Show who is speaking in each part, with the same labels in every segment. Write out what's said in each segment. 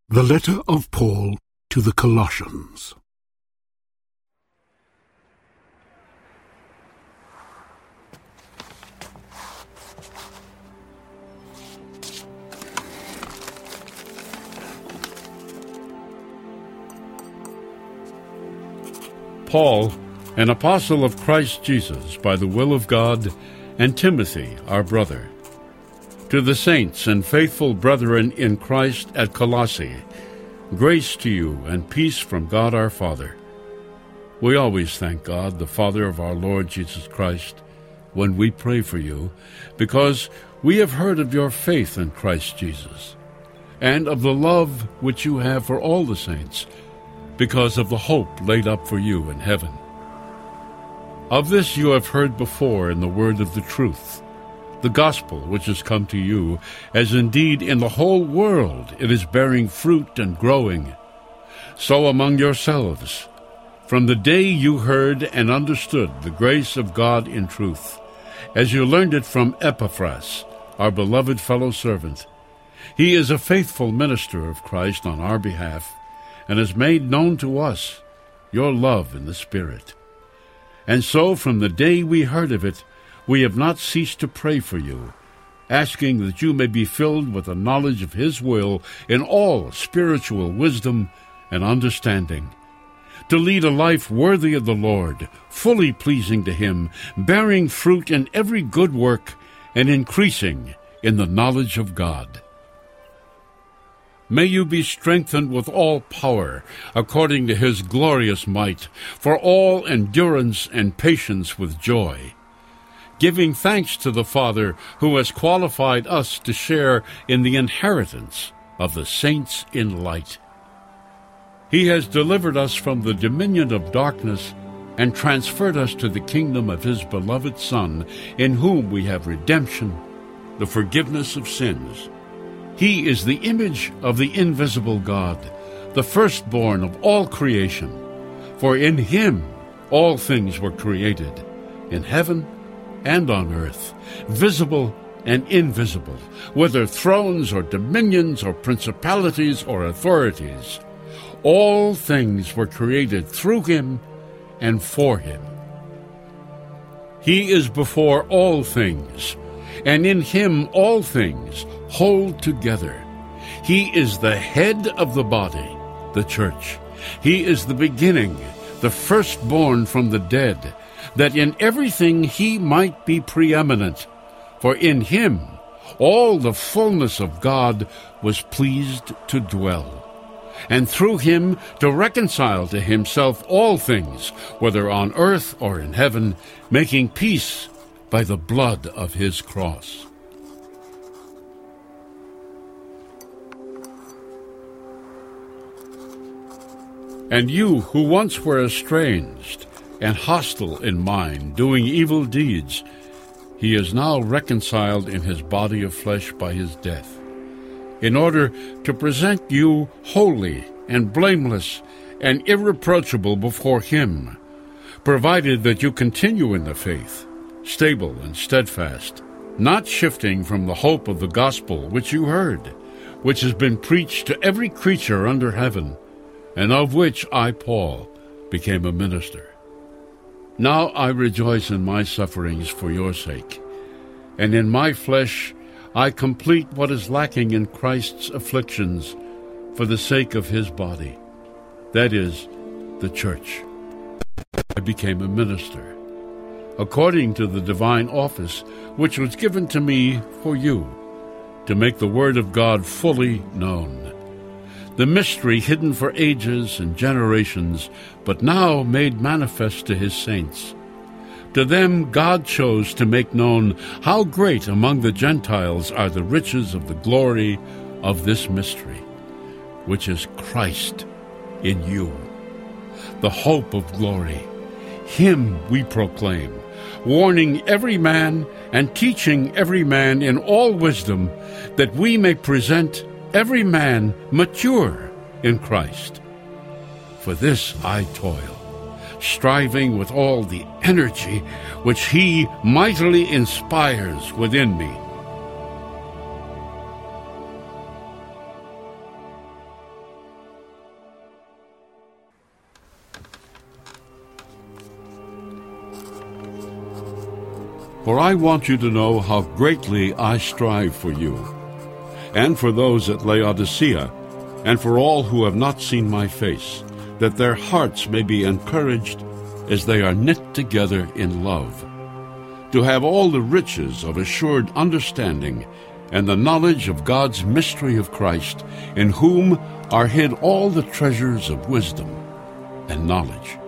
Speaker 1: The letter of Paul to the Colossians.
Speaker 2: Paul, an apostle of Christ Jesus by the will of God, and Timothy, our brother, to the saints and faithful brethren in Christ at Colossae, grace to you and peace from God our Father. We always thank God, the Father of our Lord Jesus Christ, when we pray for you, because we have heard of your faith in Christ Jesus, and of the love which you have for all the saints, because of the hope laid up for you in heaven. Of this you have heard before in the word of the truth, the gospel which has come to you, as indeed in the whole world it is bearing fruit and growing. So among yourselves, from the day you heard and understood the grace of God in truth, as you learned it from Epaphras, our beloved fellow servant. He is a faithful minister of Christ on our behalf, and has made known to us your love in the Spirit. And so from the day we heard of it, we have not ceased to pray for you, asking that you may be filled with the knowledge of His will in all spiritual wisdom and understanding, to lead a life worthy of the Lord, fully pleasing to Him, bearing fruit in every good work, and increasing in the knowledge of God. May you be strengthened with all power, according to His glorious might, for all endurance and patience with joy, giving thanks to the Father who has qualified us to share in the inheritance of the saints in light. He has delivered us from the dominion of darkness and transferred us to the kingdom of His beloved Son, in whom we have redemption, the forgiveness of sins. He is the image of the invisible God, the firstborn of all creation. For in Him all things were created, in heaven and on earth, visible and invisible, whether thrones or dominions or principalities or authorities. All things were created through Him and for Him. He is before all things, and in Him all things hold together. He is the head of the body, the church. He is the beginning, the firstborn from the dead, that in everything He might be preeminent. For in Him all the fullness of God was pleased to dwell, and through Him to reconcile to Himself all things, whether on earth or in heaven, making peace by the blood of His cross. And you who once were estranged and hostile in mind, doing evil deeds, He is now reconciled in His body of flesh by His death, in order to present you holy and blameless and irreproachable before Him, provided that you continue in the faith, stable and steadfast, not shifting from the hope of the gospel which you heard, which has been preached to every creature under heaven, and of which I, Paul, became a minister. Now I rejoice in my sufferings for your sake, and in my flesh I complete what is lacking in Christ's afflictions for the sake of His body, that is, the church. I became a minister, according to the divine office which was given to me for you, to make the word of God fully known, the mystery hidden for ages and generations, but now made manifest to His saints. To them God chose to make known how great among the Gentiles are the riches of the glory of this mystery, which is Christ in you, the hope of glory. Him we proclaim, warning every man and teaching every man in all wisdom, that we may present every man mature in Christ. For this I toil, striving with all the energy which He mightily inspires within me. For I want you to know how greatly I strive for you, and for those at Laodicea, and for all who have not seen my face, that their hearts may be encouraged as they are knit together in love, to have all the riches of assured understanding and the knowledge of God's mystery of Christ, in whom are hid all the treasures of wisdom and knowledge.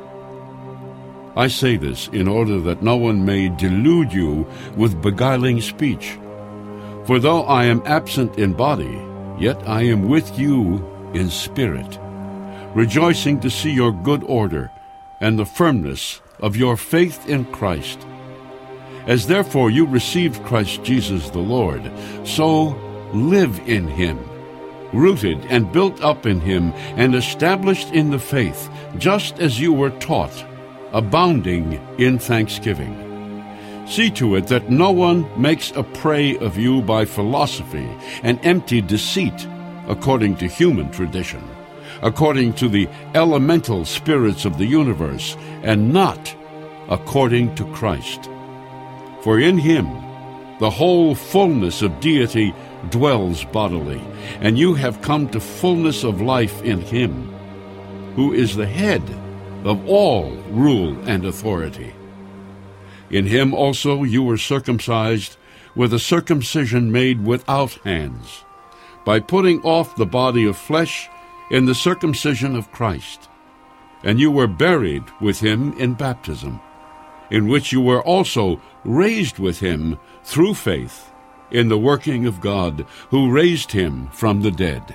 Speaker 2: I say this in order that no one may delude you with beguiling speech. For though I am absent in body, yet I am with you in spirit, rejoicing to see your good order and the firmness of your faith in Christ. As therefore you received Christ Jesus the Lord, so live in him, rooted and built up in him, and established in the faith, just as you were taught, abounding in thanksgiving. See to it that no one makes a prey of you by philosophy and empty deceit, according to human tradition, according to the elemental spirits of the universe, and not according to Christ. For in him the whole fullness of deity dwells bodily, and you have come to fullness of life in him, who is the head of all rule and authority. In him also you were circumcised with a circumcision made without hands, by putting off the body of flesh in the circumcision of Christ. And you were buried with him in baptism, in which you were also raised with him through faith in the working of God, who raised him from the dead.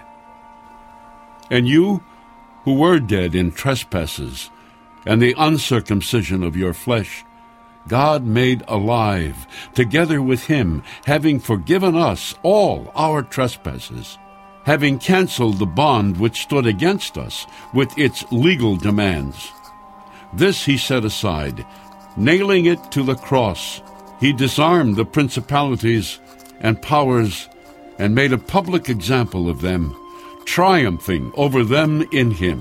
Speaker 2: And you, who were dead in trespasses and the uncircumcision of your flesh, God made alive together with him, having forgiven us all our trespasses, having canceled the bond which stood against us with its legal demands. This he set aside, nailing it to the cross. He disarmed the principalities and powers and made a public example of them, triumphing over them in him.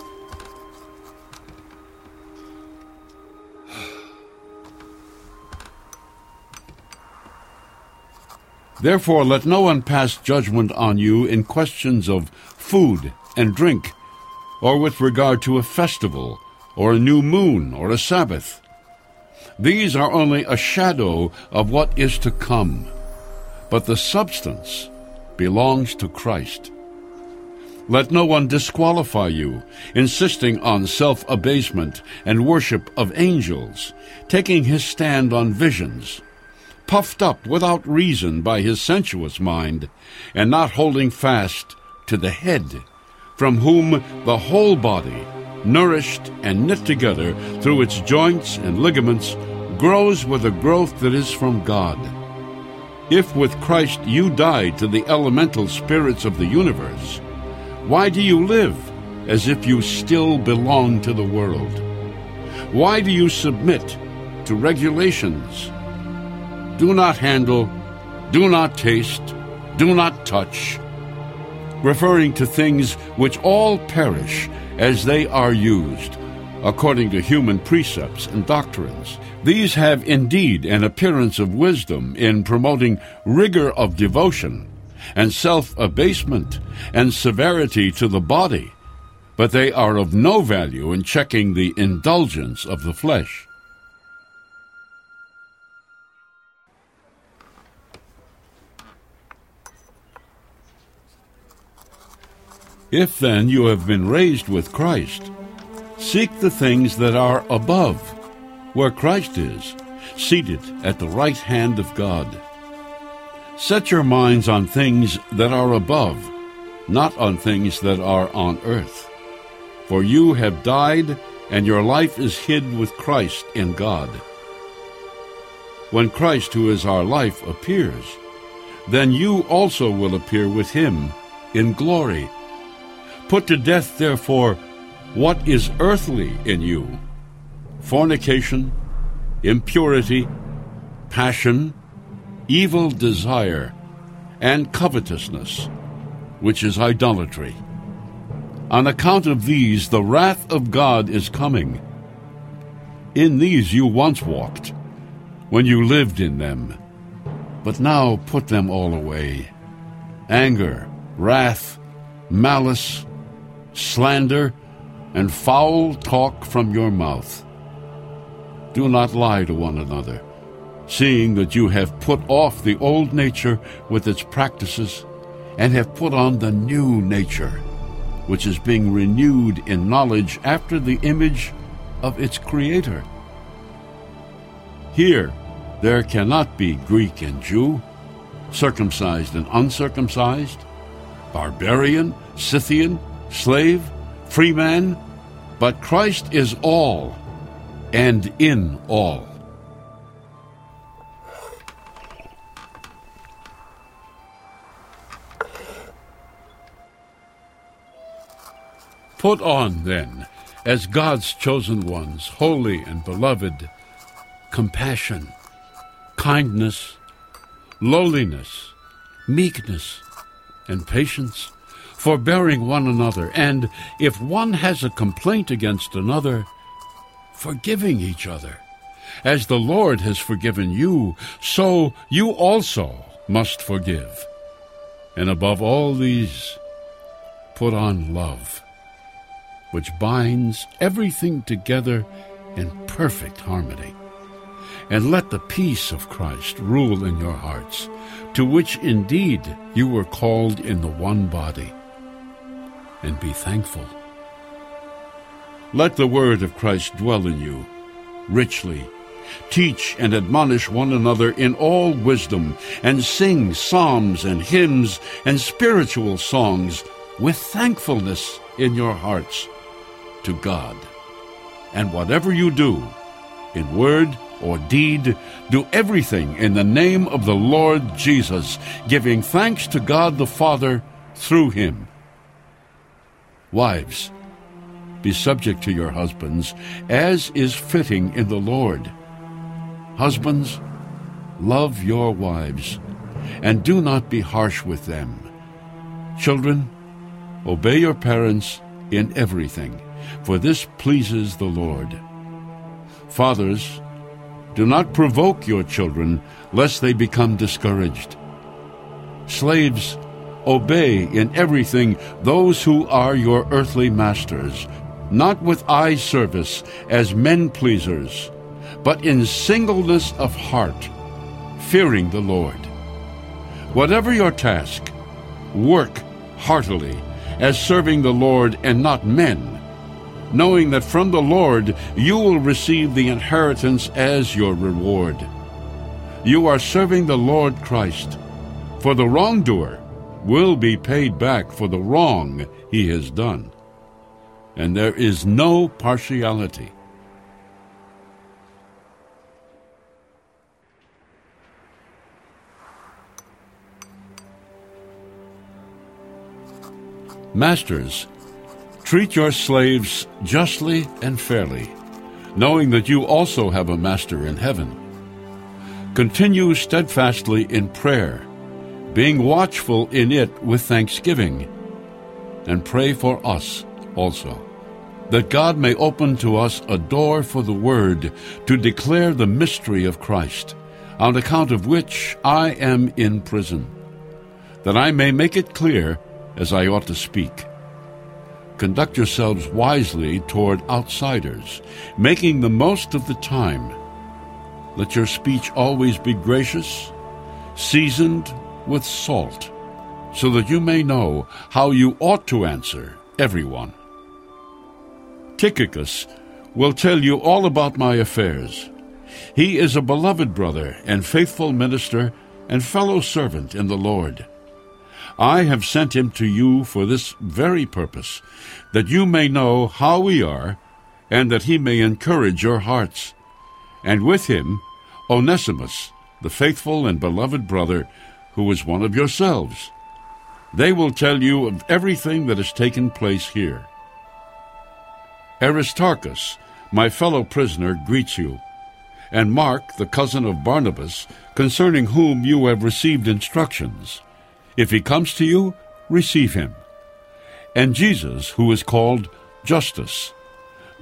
Speaker 2: Therefore let no one pass judgment on you in questions of food and drink, or with regard to a festival, or a new moon, or a Sabbath. These are only a shadow of what is to come, but the substance belongs to Christ. Let no one disqualify you, insisting on self-abasement and worship of angels, taking his stand on visions, puffed up without reason by his sensuous mind, and not holding fast to the head, from whom the whole body, nourished and knit together through its joints and ligaments, grows with a growth that is from God. If with Christ you died to the elemental spirits of the universe, why do you live as if you still belong to the world? Why do you submit to regulations? Do not handle, do not taste, do not touch, referring to things which all perish as they are used, according to human precepts and doctrines. These have indeed an appearance of wisdom in promoting rigor of devotion and self-abasement and severity to the body, but they are of no value in checking the indulgence of the flesh. If then you have been raised with Christ, seek the things that are above, where Christ is, seated at the right hand of God. Set your minds on things that are above, not on things that are on earth. For you have died, and your life is hid with Christ in God. When Christ, who is our life, appears, then you also will appear with him in glory. Put to death, therefore, what is earthly in you: fornication, impurity, passion, evil desire, and covetousness, which is idolatry. On account of these, the wrath of God is coming. In these you once walked, when you lived in them. But now put them all away: anger, wrath, malice, slander, and foul talk from your mouth. Do not lie to one another, seeing that you have put off the old nature with its practices, and have put on the new nature, which is being renewed in knowledge after the image of its Creator. Here there cannot be Greek and Jew, circumcised and uncircumcised, barbarian, Scythian, slave, free man, but Christ is all and in all. Put on, then, as God's chosen ones, holy and beloved, compassion, kindness, lowliness, meekness, and patience, forbearing one another, and if one has a complaint against another, forgiving each other. As the Lord has forgiven you, so you also must forgive. And above all these, put on love, which binds everything together in perfect harmony. And let the peace of Christ rule in your hearts, to which indeed you were called in the one body. And be thankful. Let the word of Christ dwell in you richly. Teach and admonish one another in all wisdom, and sing psalms and hymns and spiritual songs with thankfulness in your hearts to God. And whatever you do, in word or deed, do everything in the name of the Lord Jesus, giving thanks to God the Father through him. Wives, be subject to your husbands, as is fitting in the Lord. Husbands, love your wives, and do not be harsh with them. Children, obey your parents in everything, for this pleases the Lord. Fathers, do not provoke your children, lest they become discouraged. Slaves, obey in everything those who are your earthly masters, not with eye service as men-pleasers, but in singleness of heart, fearing the Lord. Whatever your task, work heartily, as serving the Lord and not men, knowing that from the Lord you will receive the inheritance as your reward. You are serving the Lord Christ, for the wrongdoer will be paid back for the wrong he has done. And there is no partiality. Masters, treat your slaves justly and fairly, knowing that you also have a master in heaven. Continue steadfastly in prayer, being watchful in it with thanksgiving, and pray for us also, that God may open to us a door for the word to declare the mystery of Christ, on account of which I am in prison, that I may make it clear as I ought to speak. Conduct yourselves wisely toward outsiders, making the most of the time. Let your speech always be gracious, seasoned with salt, so that you may know how you ought to answer everyone. Tychicus will tell you all about my affairs. He is a beloved brother and faithful minister and fellow servant in the Lord. I have sent him to you for this very purpose, that you may know how we are, and that he may encourage your hearts. And with him, Onesimus, the faithful and beloved brother, who is one of yourselves. They will tell you of everything that has taken place here. Aristarchus, my fellow prisoner, greets you, and Mark, the cousin of Barnabas, concerning whom you have received instructions. If he comes to you, receive him. And Jesus, who is called Justus,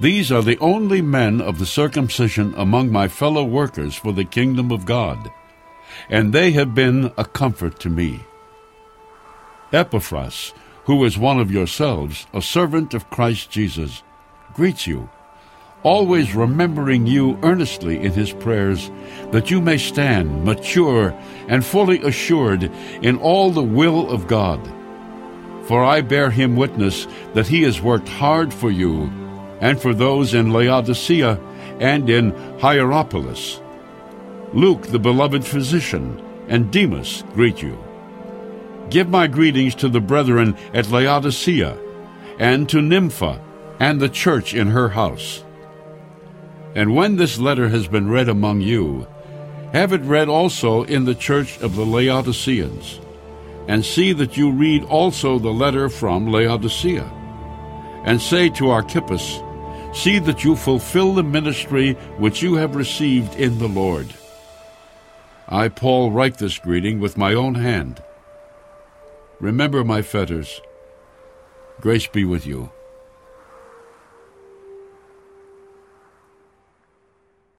Speaker 2: These are the only men of the circumcision among my fellow workers for the kingdom of God, and they have been a comfort to me. Epaphras, who is one of yourselves, a servant of Christ Jesus, greets you, always remembering you earnestly in his prayers, that you may stand mature and fully assured in all the will of God. For I bear him witness that he has worked hard for you, and for those in Laodicea and in Hierapolis. Luke, the beloved physician, and Demas greet you. Give my greetings to the brethren at Laodicea, and to Nympha, and the church in her house. And when this letter has been read among you, have it read also in the church of the Laodiceans, and see that you read also the letter from Laodicea. And say to Archippus, see that you fulfill the ministry which you have received in the Lord. I, Paul, write this greeting with my own hand. Remember my fetters. Grace be with you.